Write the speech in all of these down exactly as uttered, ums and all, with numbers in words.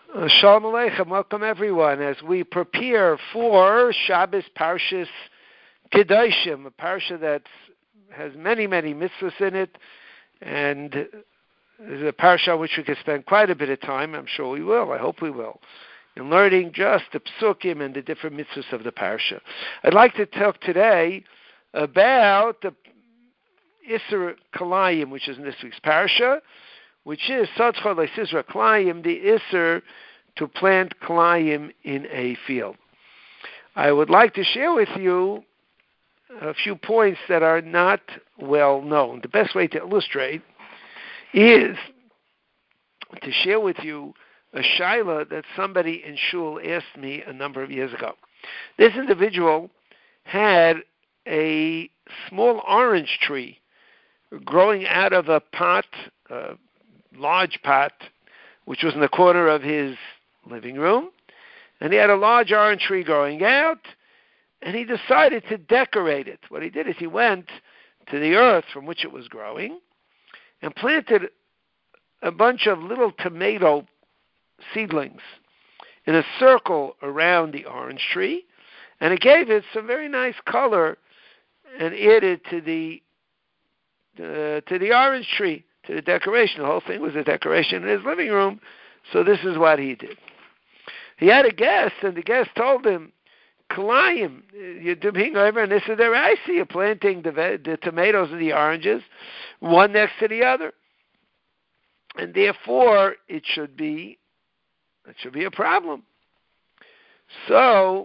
Uh, Shalom Aleichem, welcome everyone as we prepare for Shabbos Parshas Kedoshim, a parsha that has many, many mitzvahs in it, and is a parsha which we can spend quite a bit of time, I'm sure we will, I hope we will, in learning just the psukim and the different mitzvahs of the parsha. I'd like to talk today about the Isser Kalayim, which is in this week's parsha, which is Sadcha Leisizra Kalayim, the Isser to plant Kalayim in a field. I would like to share with you a few points that are not well known. The best way to illustrate is to share with you a shaila that somebody in shul asked me a number of years ago. This individual had a small orange tree growing out of a pot, a large pot, which was in the corner of his living room, and he had a large orange tree growing out, and he decided to decorate it. What he did is he went to the earth from which it was growing and planted a bunch of little tomato seedlings in a circle around the orange tree, and it gave it some very nice color and added to the uh, to the orange tree, to the decoration. The whole thing was a decoration in his living room, so this is what he did. He had a guest, and the guest told him, Kalayim, you're doing over, and this is their I see you're planting the, the tomatoes and the oranges, one next to the other. And therefore, it should be, it should be a problem. So,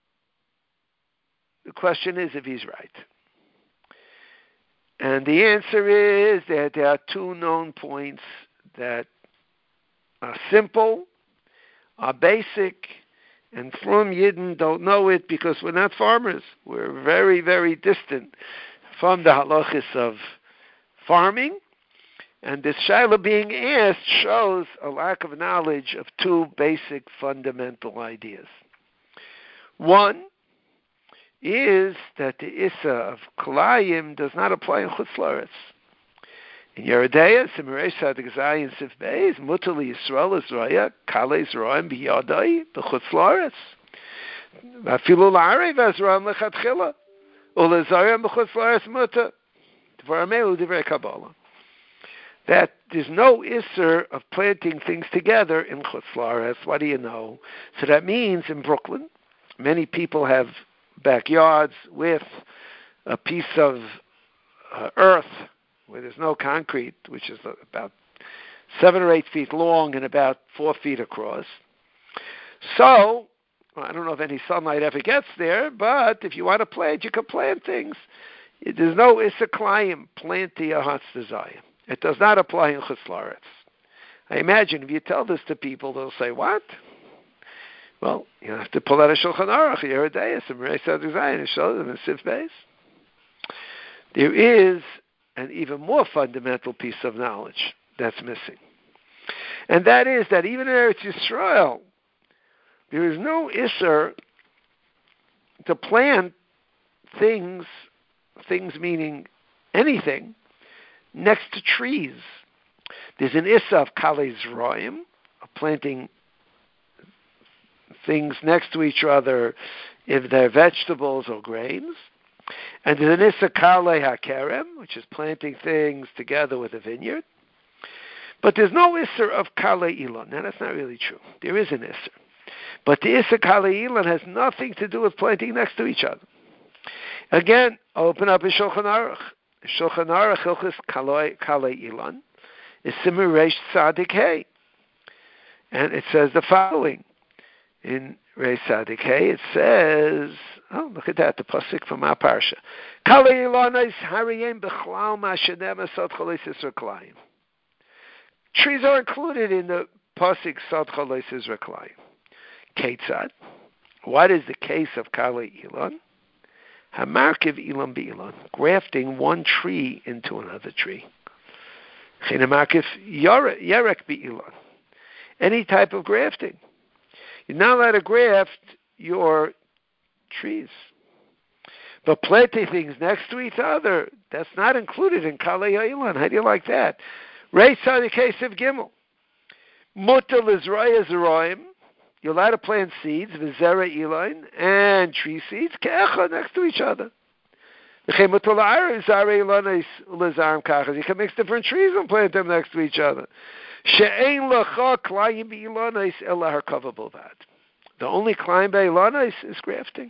the question is if he's right. And the answer is that there are two known points that are simple, are basic, and from Yidden don't know it because we're not farmers. We're very, very distant from the halachis of farming. And this shaila being asked shows a lack of knowledge of two basic fundamental ideas. One is that the Issa of Kalayim does not apply in Chutz La'aretz. In Yeridea, Simirei Sadik Zayin Sif Beis, Mutali Yisrael Izraya, Kale Zroim B'Yadai, B'Chutz La'aretz. V'afilu La'arei V'Azroim L'Chatchila, U'Lezayim B'Chutz La'aretz Muta, Dvarameu Divrei Kabbalah. That there's no Isser of planting things together in Chutz La'aretz. What do you know? So that means in Brooklyn, many people have backyards with a piece of uh, earth where there's no concrete, which is about seven or eight feet long and about four feet across. So, well, I don't know if any sunlight ever gets there, but if you want to plant, you can plant things. There's no Issa Kalayim, plant to your heart's desire. It does not apply in Chutz La'aretz. I imagine if you tell this to people, they'll say, what? Well, you have to pull out a Shulchan Aruch, Yeridea, some Reis Zayin, and show them in Sif Beis. There is an even more fundamental piece of knowledge that's missing. And that is that even in Eretz Yisrael, there is no Isser to plant things, things meaning anything, next to trees. There's an Issa of Kale Zroim, of planting things next to each other if they're vegetables or grains. And there's an Issa Kale HaKerem, which is planting things together with a vineyard. But there's no Isser of Kale Ilan. Now, that's not really true. There is an Isser. But the Isser Kale Ilan has nothing to do with planting next to each other. Again, open up a Shulchan Aruch. Shulchan Aruch Hilchos Kale Ilan is Simur Reish Tzadik Hey. And it says the following. In Reish Tzadik Hey, it says, oh, look at that, the pasuk from our parsha. Kale Ilan is Hariyem B'chlal Ma'ashenem Esad Chalei Sisra Kalayim. Trees are included in the pasuk Sad Chalei Sisra Kalayim. Ketzad. What is the case of Kale Ilan? Hamarkiv Ilan B'ilan, grafting one tree into another tree. Chinamarkiv Yerek B'ilan, any type of grafting. You're not allowed to graft your trees. But planting things next to each other, that's not included in Kale Ilan. How do you like that? Reish Tzadik Hey Siv Gimel. Mutal is raya zeroim. You're allowed to plant seeds, v'zera ilain, and tree seeds, ke'echa, next to each other. You can mix different trees and plant them next to each other. The only climb by Ilanis is grafting.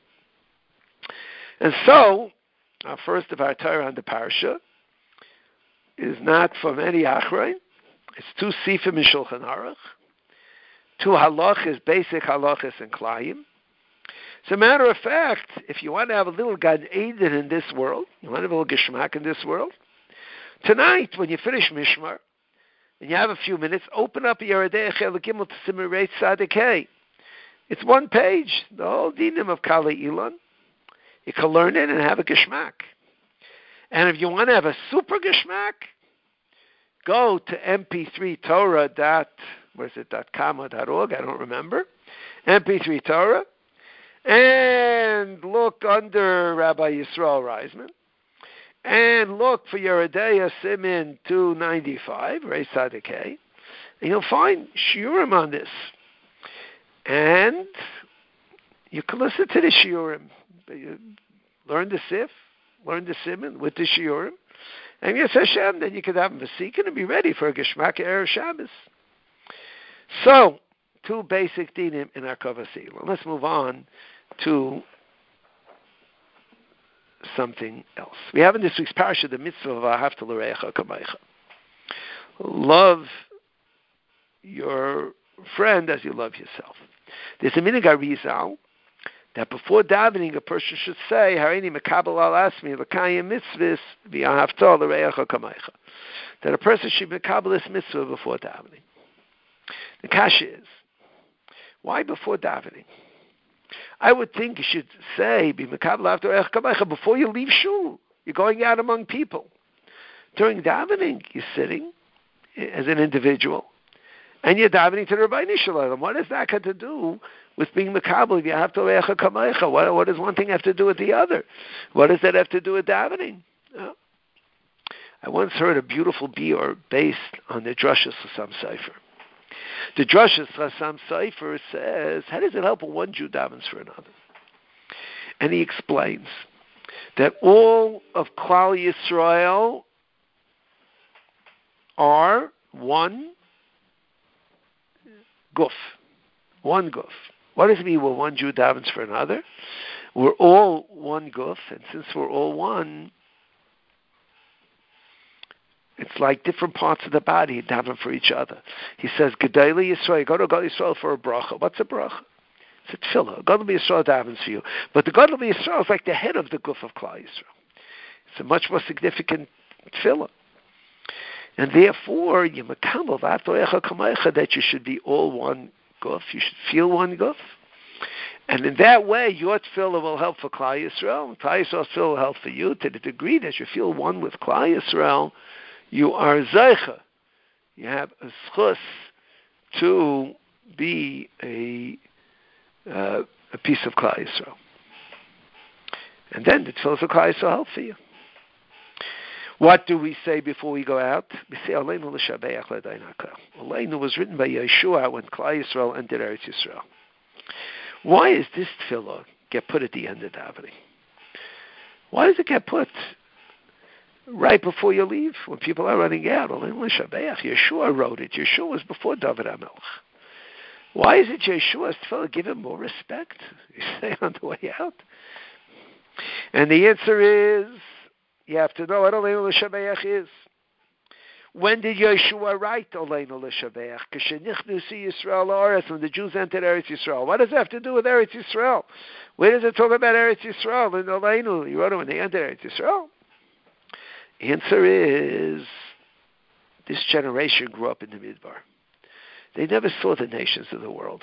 And so, our first of our Torah on the Parsha is not from any Achrein. It's two Sifim in Shulchan Aruch, two halachas, basic halachas and Klayim. As a matter of fact, if you want to have a little Gan Eden in this world, you want to have a little Geshmak in this world, tonight, when you finish Mishmar, and you have a few minutes, open up Yeridei Chel Gimel to Simon Reitz Sadik Hey. It's one page, the whole dinim of Kali Ilan. You can learn it and have a Geshmak. And if you want to have a super Geshmak, go to M P three Torah dot, where's it, dot com or dot org, I don't remember, M P three Torah, and look under Rabbi Yisrael Reisman, and look for Yeridei Simin two ninety-five, Reis Sadik Hey, and you'll find shiurim on this. And you can listen to the shiurim. You learn the sif, learn the simin with the shiurim, and yes Hashem, then you can have a vasikin and be ready for a Geshmak Erev Shabbos. So, two basic dinim in our Kavasila. Let's move on to something else. We have in this week's parasha the mitzvah of Ahavta l'reacha kamaycha. Love your friend as you love yourself. There's a minhag Arizal that before davening a person should say Harini mekabel al asmi l'kayim mitzvahs v'ahavta l'reacha kamaycha. That a person should mekabel this mitzvah before davening. The kasha is, why before davening? I would think you should say, be mekabel after reacha kamaycha before you leave shul. You're going out among people. During davening, you're sitting as an individual, and you're davening to the Rabbeinu Shalom. What has that got to do with being mekabel? You have to reacha kamaycha. What, what does one thing have to do with the other? What does that have to do with davening? No. I once heard a beautiful biur based on the Drashas Chassam Sofer. The Drashas Chassam Sofer says, how does it help when one Jew davens for another? And he explains that all of Klal Yisrael are one guf. One guf. What does it mean when one Jew davens for another? We're all one guf, and since we're all one, it's like different parts of the body daven for each other. He says, Gedali Yisrael, go to God Yisrael for a bracha. What's a bracha? It's a tefillah. God Yisrael davens for you. But the God Yisrael is like the head of the guf of Klal Yisrael. It's a much more significant tefillah. And therefore, you mekabel v'atoyecha kamaycha, that you should be all one guf. You should feel one guf. And in that way, your tefillah will help for Klal Yisrael. And Klal Yisrael's tefillah will help for you. To the degree that you feel one with Klal Yisrael, you are zeicha. You have a schus to be a uh, a piece of Klal Yisrael. And then the tefillah of Klal Yisrael help for you. What do we say before we go out? We say, Aleinu l'shabeach l'dainaka. Aleinu was written by Yeshua when Klal Yisrael entered Eretz Yisrael. Why is this tefillah get put at the end of davening? Why does it get put right before you leave, when people are running out? Aleinu l'shabeach. Yeshua wrote it. Yeshua was before David HaMelech. Why is it Yeshua's tefillah? Give him more respect. You say on the way out. And the answer is, you have to know what Aleinu l'shabeach is. When did Yeshua write Aleinu l'shabeach? K'shenichnu si Yisrael la'aretz, when the Jews entered Eretz Yisrael. What does that have to do with Eretz Yisrael? Where does it talk about Eretz Yisrael? In Aleinu, you wrote it when they entered Eretz Yisrael. Answer is, this generation grew up in the Midbar. They never saw the nations of the world.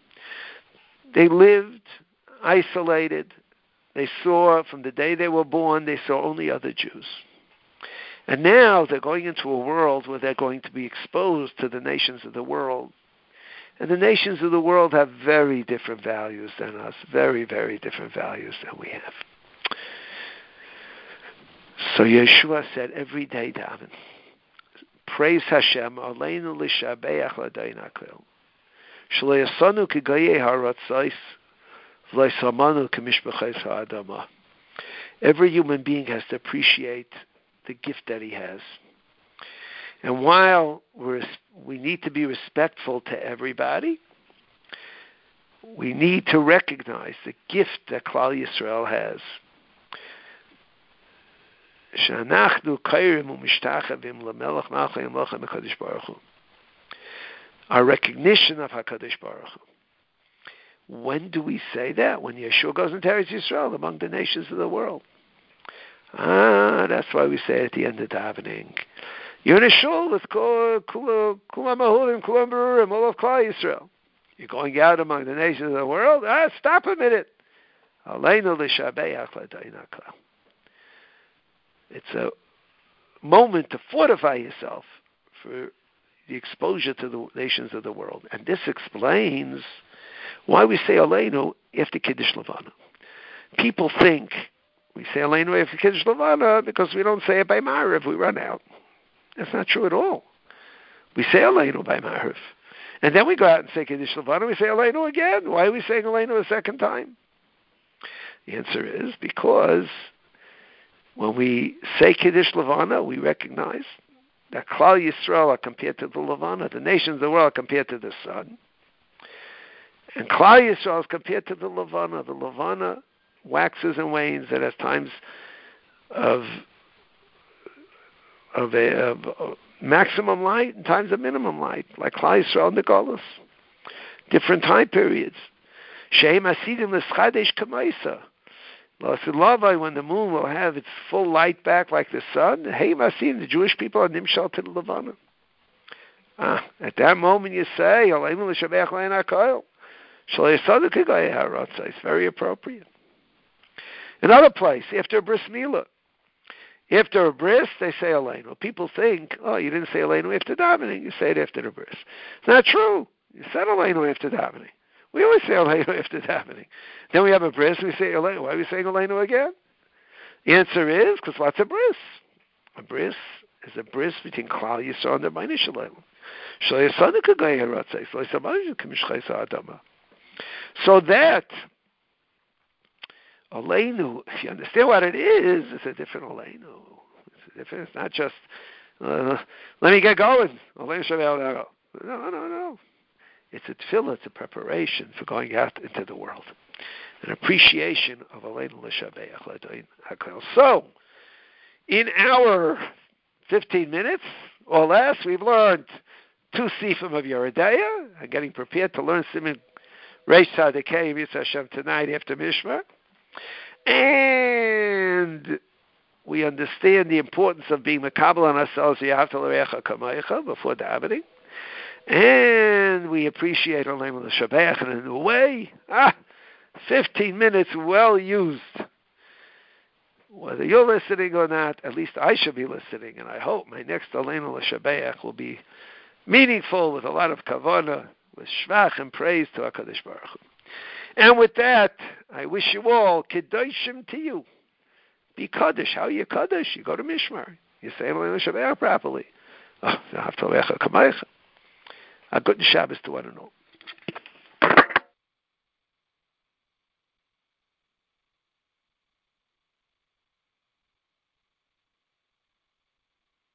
They lived isolated. They saw, from the day they were born, they saw only other Jews. And now they're going into a world where they're going to be exposed to the nations of the world. And the nations of the world have very different values than us, very, very different values than we have. So Yeshua said, every day, daven, praise Hashem, aleinu l'shabeach l'dayin hakel. Shlo yasanu k'gayei haratzais, v'lo yasamanu k'mishbachais ha'adama. Every human being has to appreciate the gift that he has. And while we're, we need to be respectful to everybody, we need to recognize the gift that Klal Yisrael has. Our recognition of HaKadosh Baruch Hu. When do we say that? When Yeshua goes into Eretz Yisrael among the nations of the world. Ah, that's why we say at the end of davening, you're in a shul with Kulam Mahulim, Kulam Berurim, all of Klal Yisrael. You're going out among the nations of the world? Ah, stop a minute. Aleinu l'shabeach l'dayin hakel. It's a moment to fortify yourself for the exposure to the nations of the world. And this explains why we say Aleinu after Kiddush Levana. People think we say Aleinu after Kiddush Levana because we don't say it by Ma'ariv, we run out. That's not true at all. We say Aleinu by Ma'ariv. And then we go out and say Kiddush Levana, we say Aleinu again. Why are we saying Aleinu a second time? The answer is because when we say Kiddush Levana, we recognize that Klal Yisrael are compared to the Levana, the nations of the world are compared to the sun. And Klal Yisrael is compared to the Levana. The Levana waxes and wanes. It has times of of a of, of maximum light and times of minimum light, like Klal Yisrael and the Golus. Different time periods. Sheim asidim l'schadesh k'maisa. When the moon will have its full light back like the sun, hey, Masim, the Jewish people are nimshal to the Levana. Ah, at that moment you say, it's very appropriate. Another place, after a bris milah. After a bris, they say Aleinu. People think, oh, you didn't say Aleinu after davening, you say it after the bris. It's not true. You said Aleinu after davening. We always say Aleinu after davening. Then we have a bris, we say Aleinu. Why are we saying Aleinu again? The answer is, because what's a bris? A bris is a bris between Klal Yisrael and the Bnei Shalom. So that Aleinu, if you understand what it is, it's a different Aleinu. It's a different, it's not just, uh, let me get going. Aleinu Shabbat. No, no, no. It's a tefillah, it's a preparation for going out into the world. An appreciation of Aleinu l'shabeach l'dayin hakel. So, in our fifteen minutes or less, we've learned two sifim of Yoreh De'ah. I'm getting prepared to learn Siman Reish Tzadikei Yitzhak Hashem tonight after Mishmar. And we understand the importance of being mekabel on ourselves v'yahavta l'reacha kamaycha before davening. And we appreciate Aleinu l'shabeach in a new way. Ah, fifteen minutes well used. Whether you're listening or not, at least I should be listening, and I hope my next Aleinu l'shabeach will be meaningful with a lot of kavanah, with shvach and praise to HaKadosh Baruch Hu. And with that, I wish you all kedoshim to you. Be kaddish. How are you kaddish? You go to Mishmar. You say Aleinu l'shabeach properly. Oh, a good Shabbos to one and all.